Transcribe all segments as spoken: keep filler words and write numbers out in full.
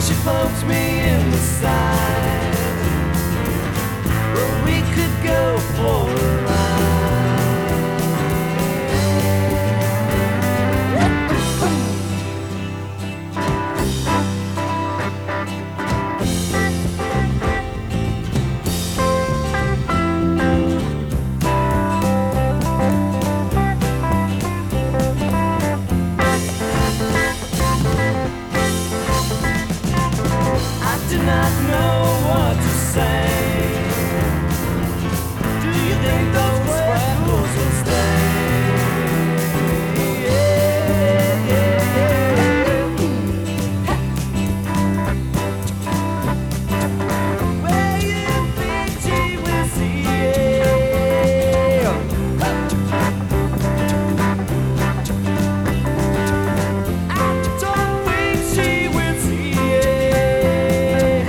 she pokes me in the side. Well, we could go for a ride. I do not know what to say. Do you think those freckles will stay? Yeah, yeah, yeah. Well, you think she will see it? I don't think she will see it.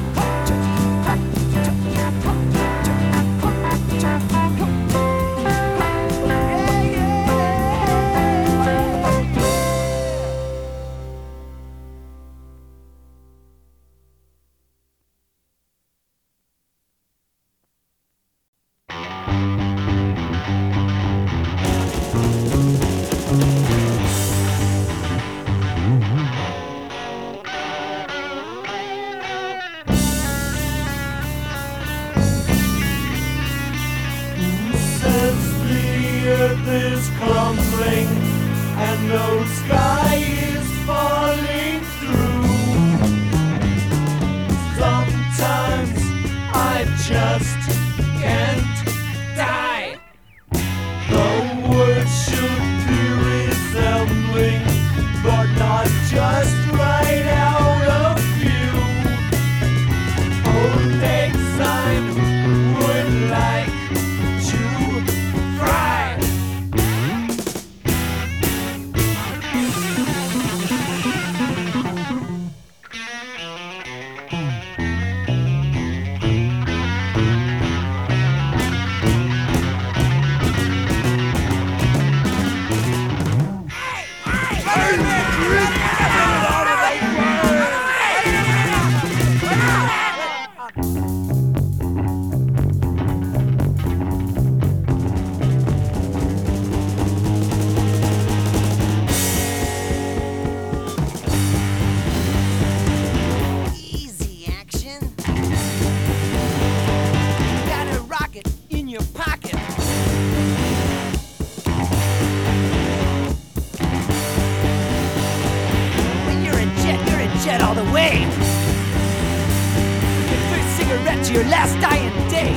Says the earth is crumbling and no sky is falling through. Sometimes I just can't die. The words should be resembling, but not just right out of view. Old exile would like to cry. Easy action. Got a rocket in your pocket. When you're a jet, you're a jet all the way. Your first cigarette to your last dying day.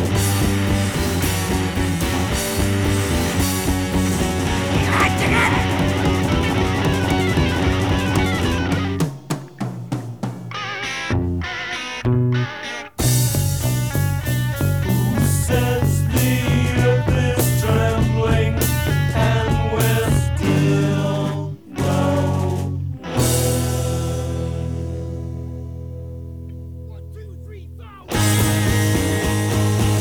God damn it! Says the earth is trembling and we're still One, two, three, four.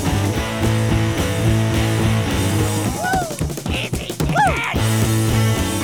Easy,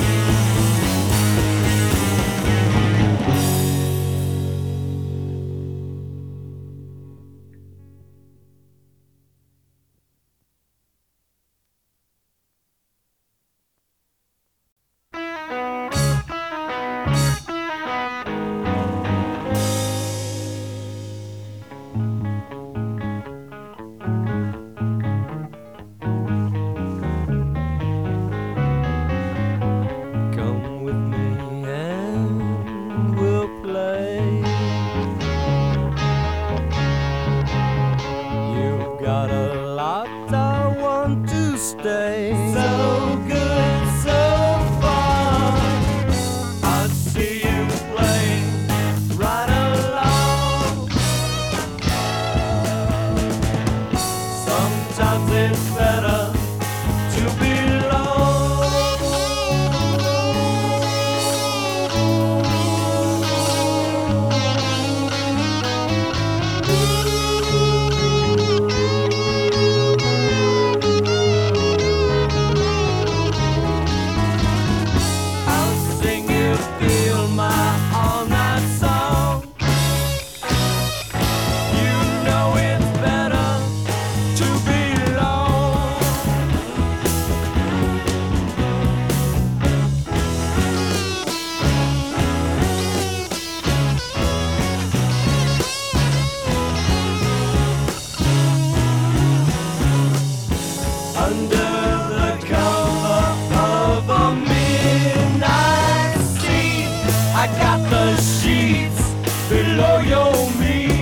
know your means.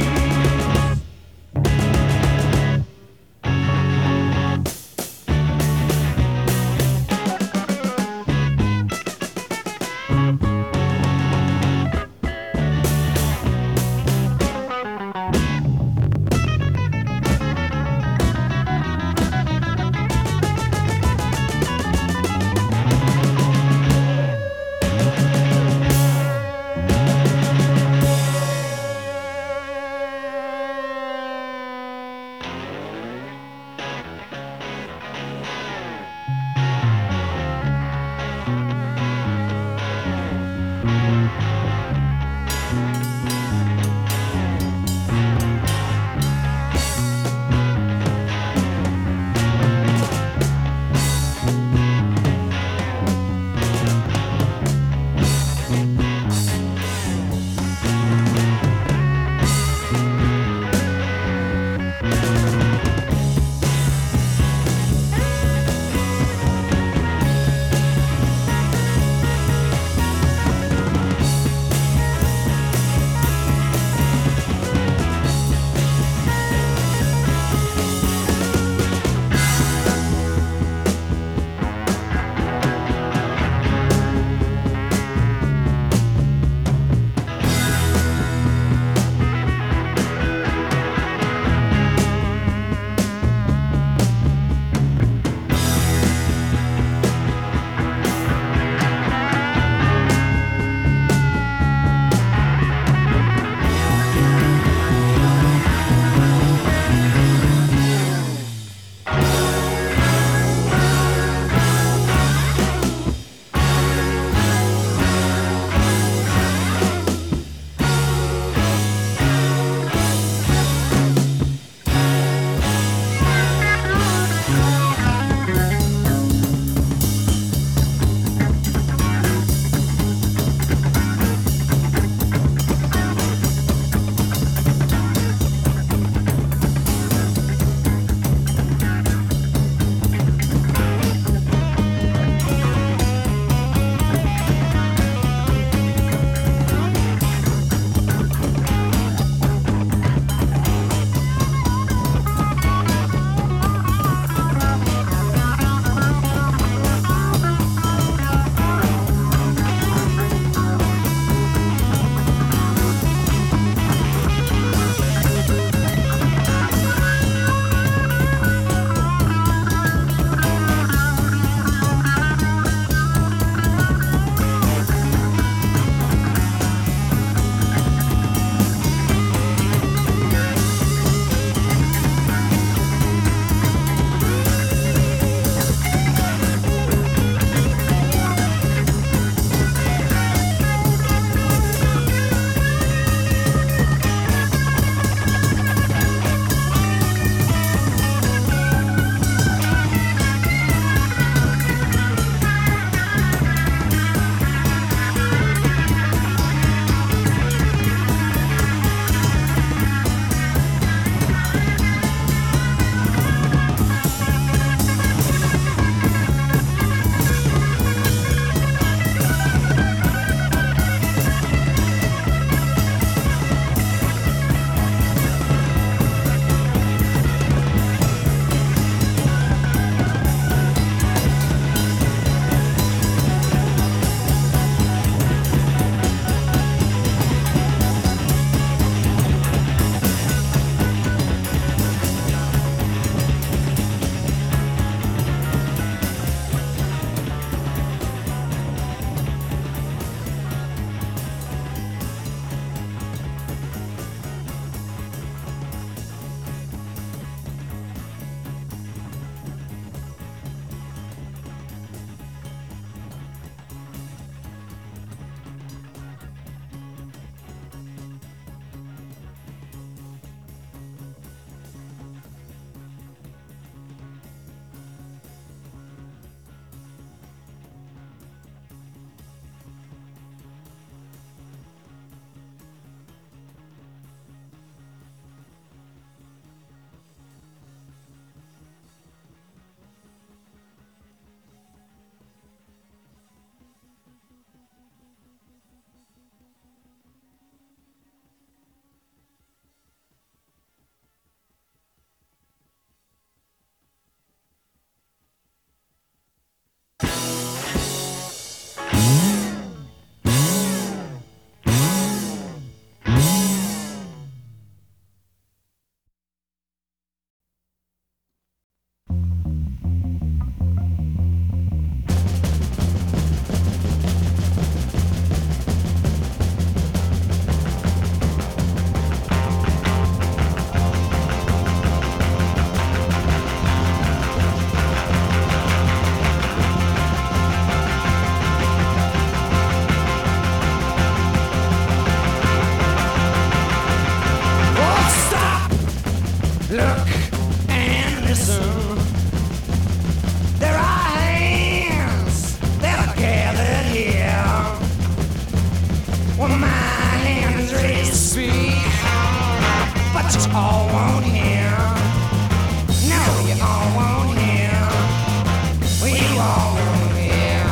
But you all won't hear. No, you all won't hear. We all won't hear.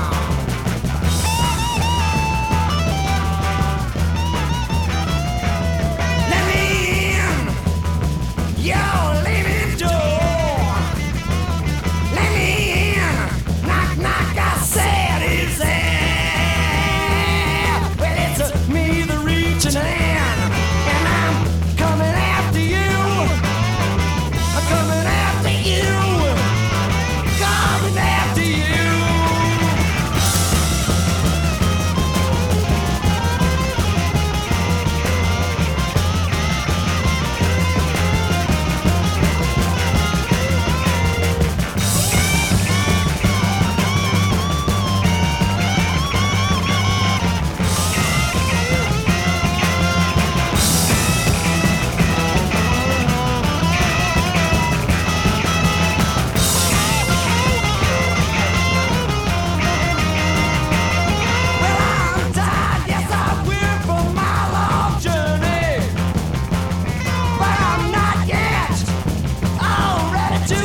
Let me in. Your living door. Let me in. Knock, knock, I said it's there. Well, it's uh, me, the reaching hand. And I'm coming after you. I'm coming after you. Coming after you. Well, I'm tired, yes, I'm weary from my long journey. But I'm not yet all ready to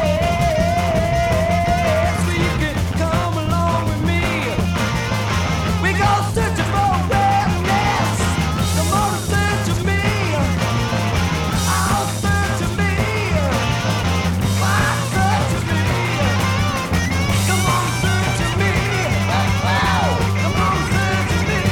rest. Well, you can come along with me. We go searching for redness. Come on and search of me. Oh, search of me. Why search of me? Come on, search of me. Oh, come on, search of me.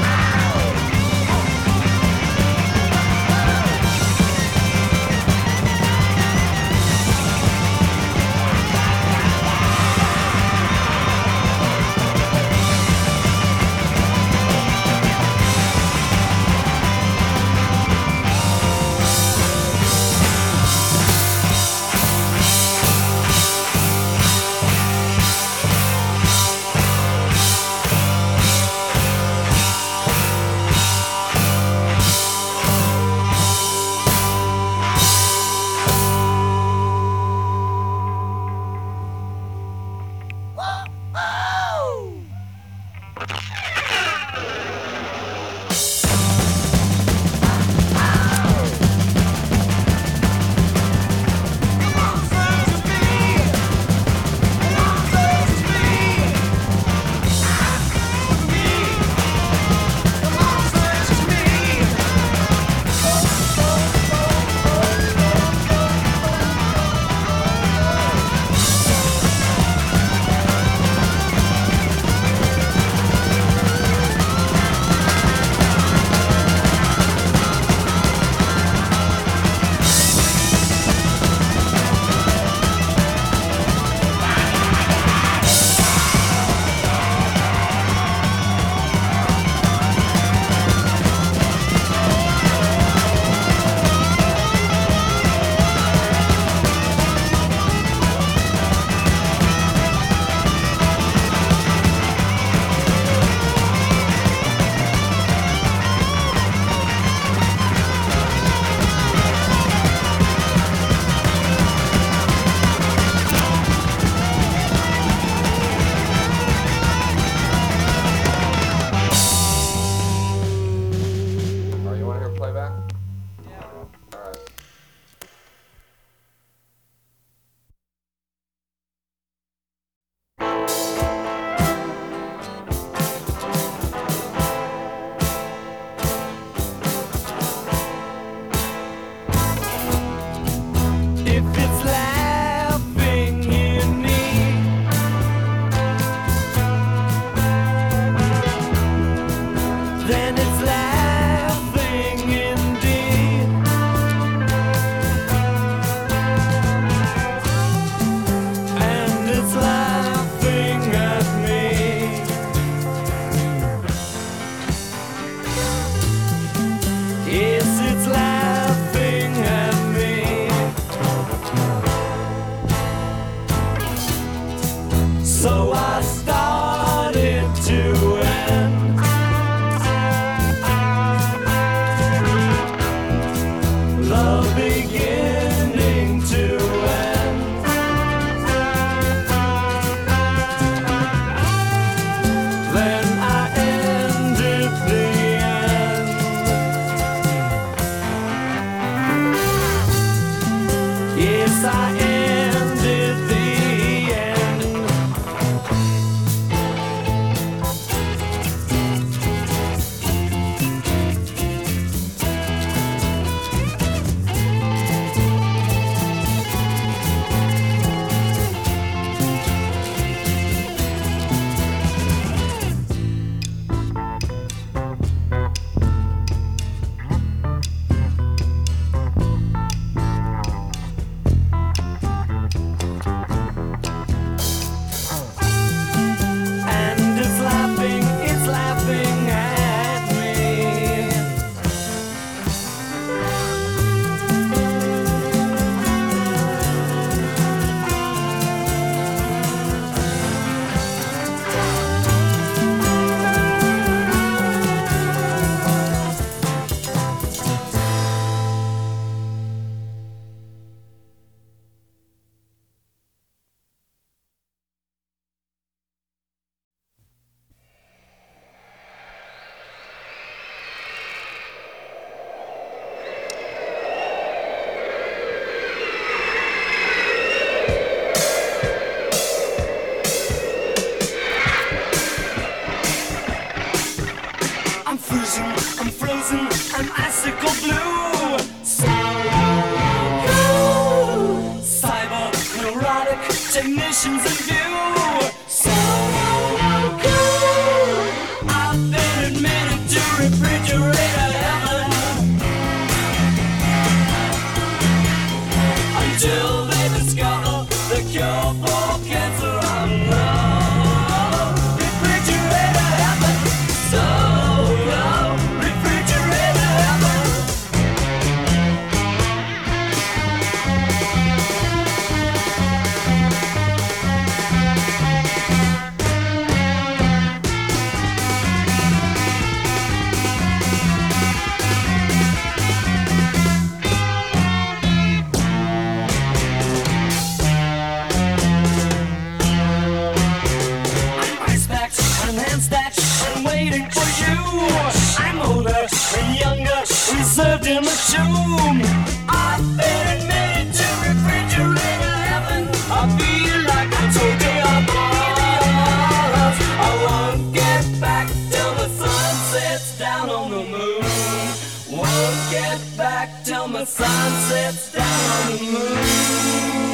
Oh, you want to hear playback? Yeah. All right. If it's laughing in need, then it's laughing indeed. Yes, I ended the end. And it's laughing, it's laughing at me. I'm freezing, I'm frozen, I'm icicle blue. So cool. Cyber neurotic technicians in view. So cool. I've been admitted to refrigerator heaven until they discover the cure for cancer. I'm low. Refrigerator heaven. So low. Refrigerator heaven. I'm ice-packed, I'm hand-stacked, I'm waiting for you. I'm older and younger, reserved in the tomb. I've been admitted to refrigerator heaven. I feel like I told you about. I won't get back till the sun sets down on the moon. Won't get back till the sun sets down on the moon.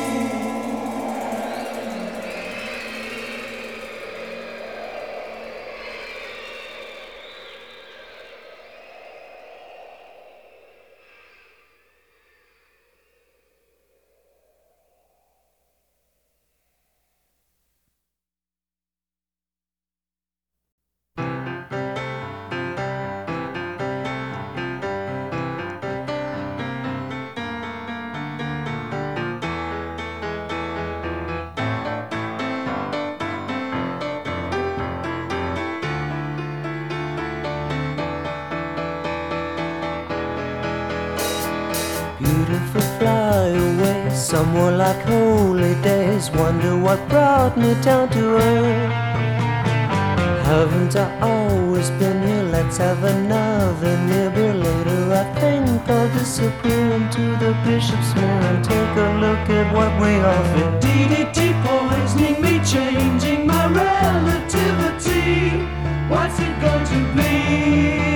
Beautiful fly away, somewhere like holy days. Wonder what brought me down to earth. Haven't I always been here? Let's have another near beer later. I think I'll disappear into the bishop's mirror and take a look at what we offer. D D T poisoning me, changing my relativity. What's it going to be?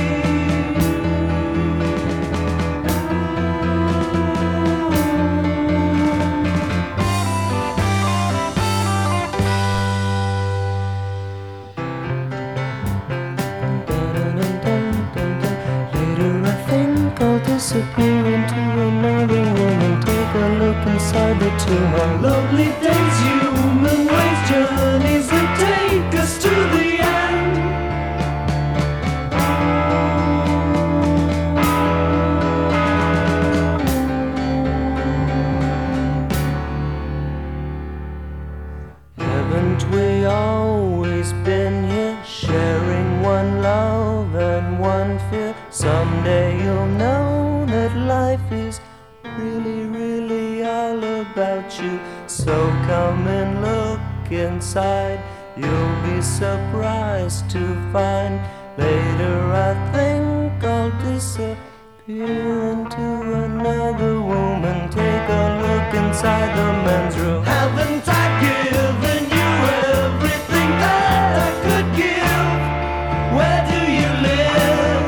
Disappear into another woman. Take a look inside the tomb. Our lovely days, human ways, journeys that take us to the end. Haven't we always been here, sharing one love and one fear? Someday you'll know that life is really, really all about you. So come and look inside. You'll be surprised to find later I think I'll disappear into another woman. Take a look inside the men's room. Haven't I given you everything that I could give? Where do you live?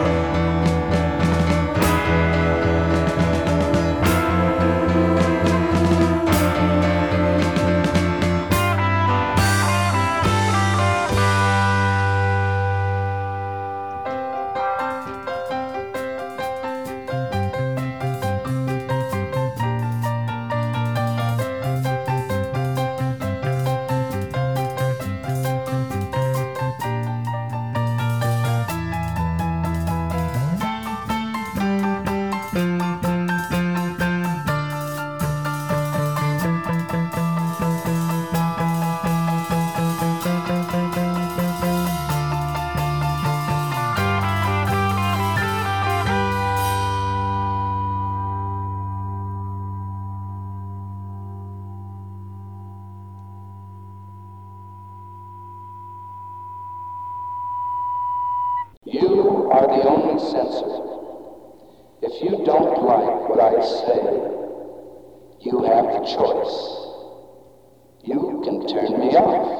You are the only censor. If you don't like what I say, you have the choice. You can turn me off.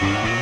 Thank